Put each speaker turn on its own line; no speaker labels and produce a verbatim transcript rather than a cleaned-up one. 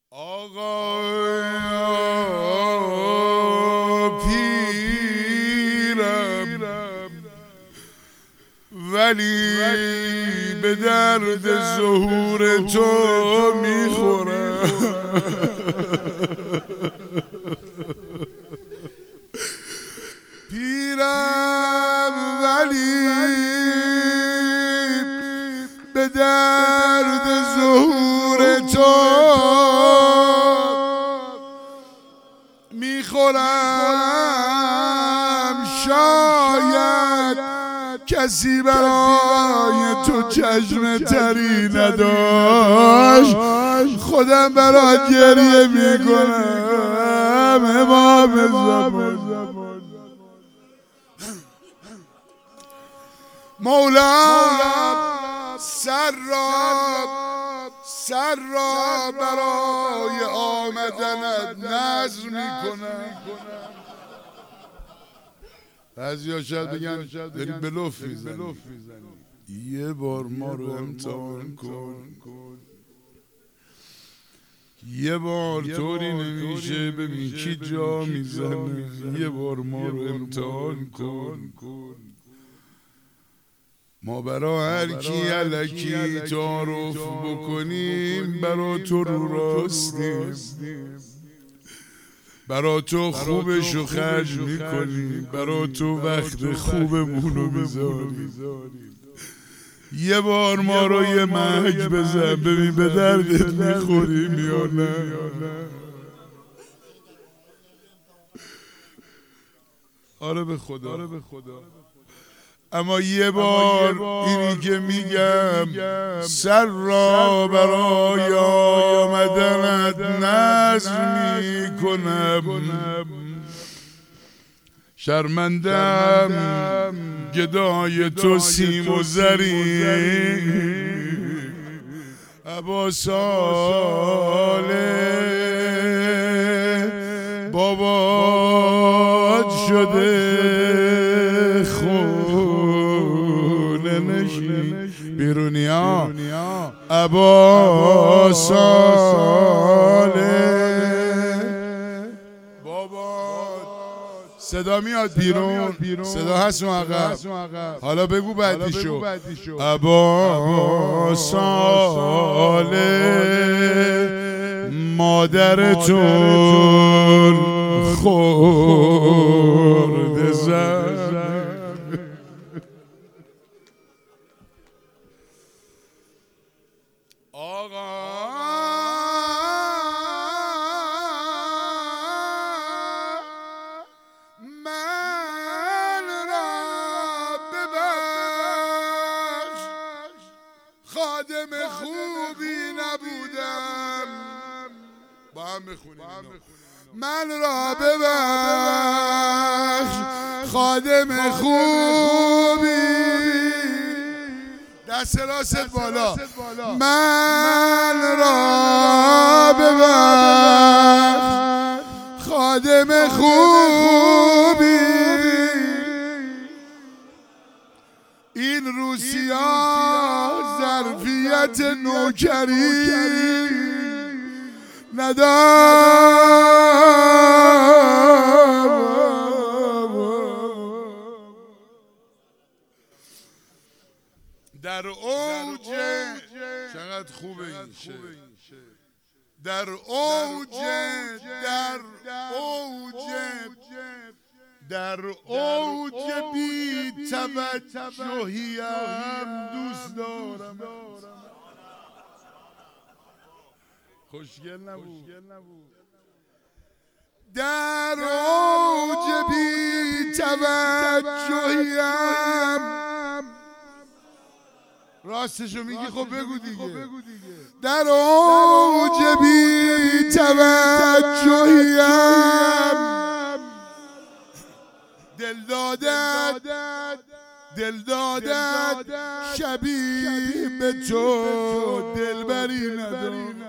آقا پیرم ولی به درد ظهور تو میخورم. پیرم ولی به درد ظهور تو میخورم. شاید کسی برای تو چشم تری نداشت، خودم برات گریه میکنم. امام زمان مولا سر را سر را برای آمدنت نذر میکنم. بعضیا شاید بگن داری بلوف میزنی، یه بار ما رو امتحان کن. یه بار طوری نمیشه ببین کی جا میزنه. یه بار ما رو امتحان کن. ما برا هر کی الکی تعارف بکنیم برا تو رو راستیم، برا تو خوبشو خرج میکنیم، برا تو وقت خوبمونو میذاریم. یه بار ما رو یه مهج بزن ببین به دردت میخوریم یا نه. آره به خدا، آره به خدا. اما یه بار اینی که میگم سر را برای آمدنت نذر میکنم. شرمندم گدای تو سیم و زری ابا صالح بابات شده خونه نشین بیرونیا ابا صالح صدا میاد بیرون، صدا هست اون عقب. حالا بگو بعدیشو. ابا صالح مادرتون خورده زن. آقا خادم خوبی نبودم. با هم بخونیم. من را ببخش خادم خوبی. دست راست بالا. من را ببخش خادم خوبی. این روسیا ظرفیت نوکری ندارم. در اوج چقدر خوبه این شعر. در اوج در اوج در اوج بی توجهیم دوست دارم. خوشگل نبود. در اوج بی توجهیم. راستشو میگی خب بگو دیگه. در اوج بی توجهیم. دل دادت دل دادت شبیه به تو دلبری ندارم.